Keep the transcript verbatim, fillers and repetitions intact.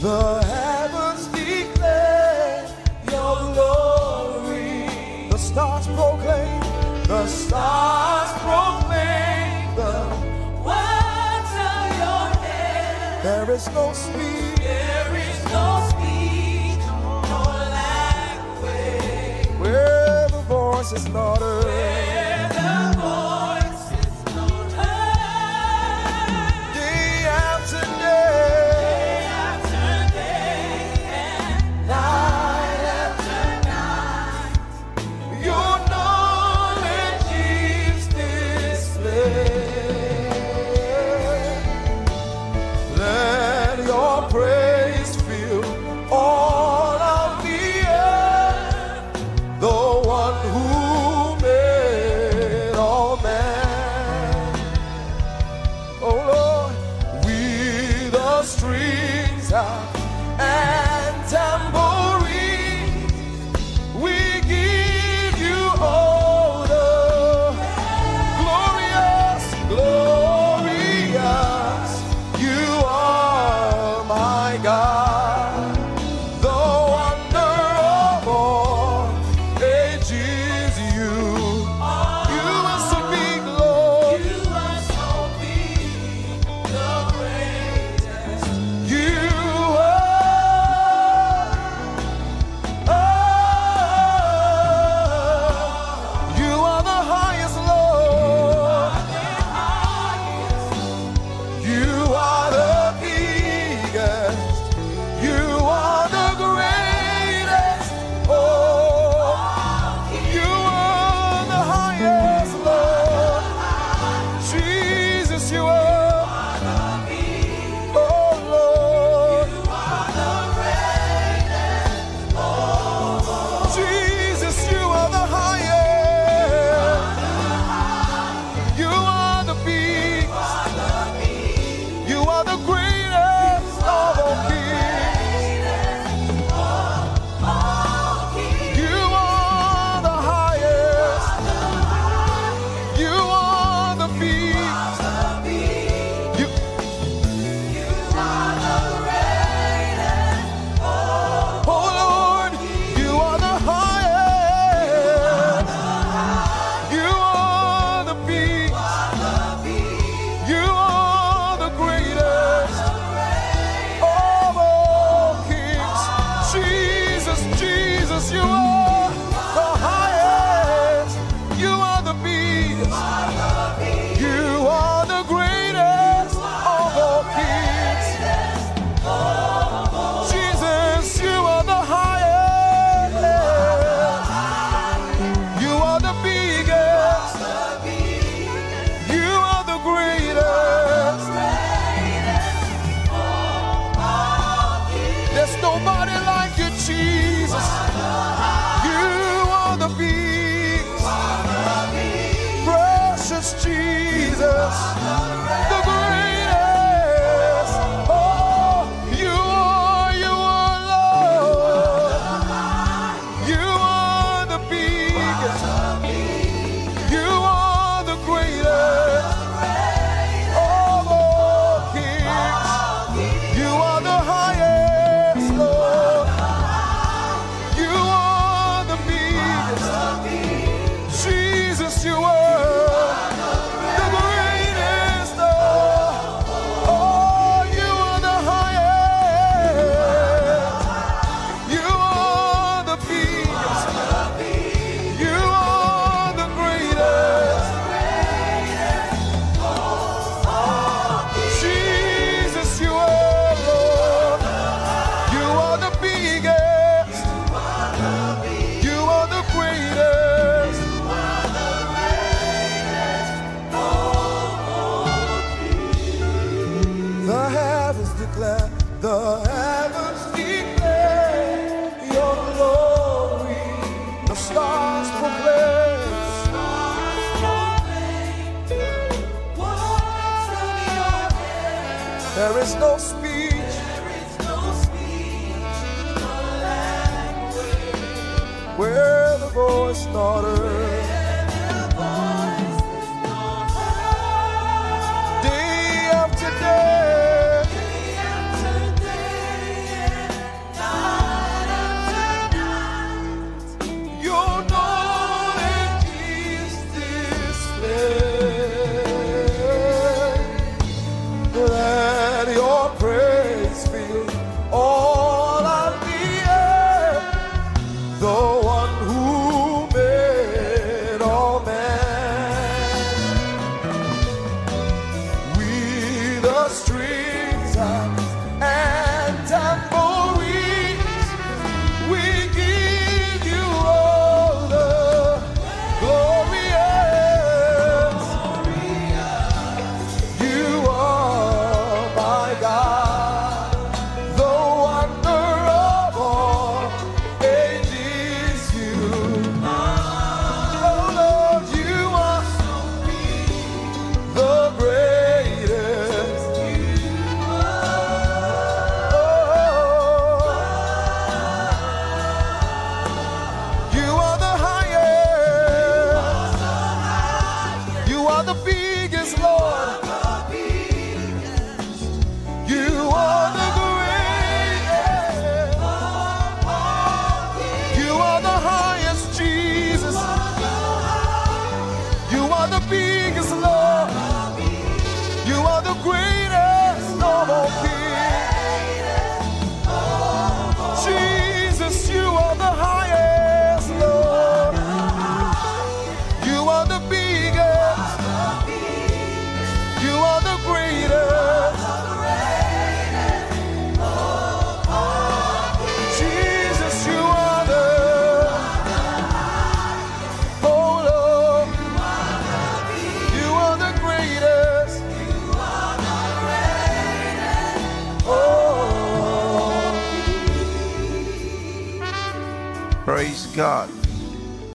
The heavens declare your glory. The stars proclaim, the stars proclaim the words of your hand. There is no speech, there is no speech, no language, where the voice is not heard. Where the voice is not heard. Day after day, day after day, and night after night, your knowledge is displayed. Let your praise fill all of the earth, the one who made all man. Oh Lord, we the strings out and tambourines, we give you all the glorious, glorious. You are my God, the wonder of all ages. You, you are so big, Lord. You are so big, the greatest. You are, oh, you are the highest, Lord. You are the biggest. You are the greatest. Oh, you are the highest, Lord. Jesus, you are. Oh, Lord. Jesus, you are the highest. You are the biggest. You are the greatest of all kings. You are the highest. You are the biggest. You, oh Lord, you are the highest. You are the biggest. You are the greatest of all kings. Jesus, Jesus, you are the highest. You are the biggest. You are the greatest of all kings. Jesus, you are the highest. You are the biggest. You are the greatest. There's nobody like you, Jesus. You are the biggest. Precious Jesus, the greatest. Oh, you are, you are Lord. You are the biggest. You are the greatest of all kings. You are the highest, Lord. You are the biggest. Jesus, you are the greatest. Oh, you are the highest. You are the biggest. You are the greatest. Jesus, you are Lord. You are the biggest. You are the greatest. The heavens declare, the heavens declare your glory. The stars proclaim. There is no speech, where the voice not heard. Day after day, Praise God.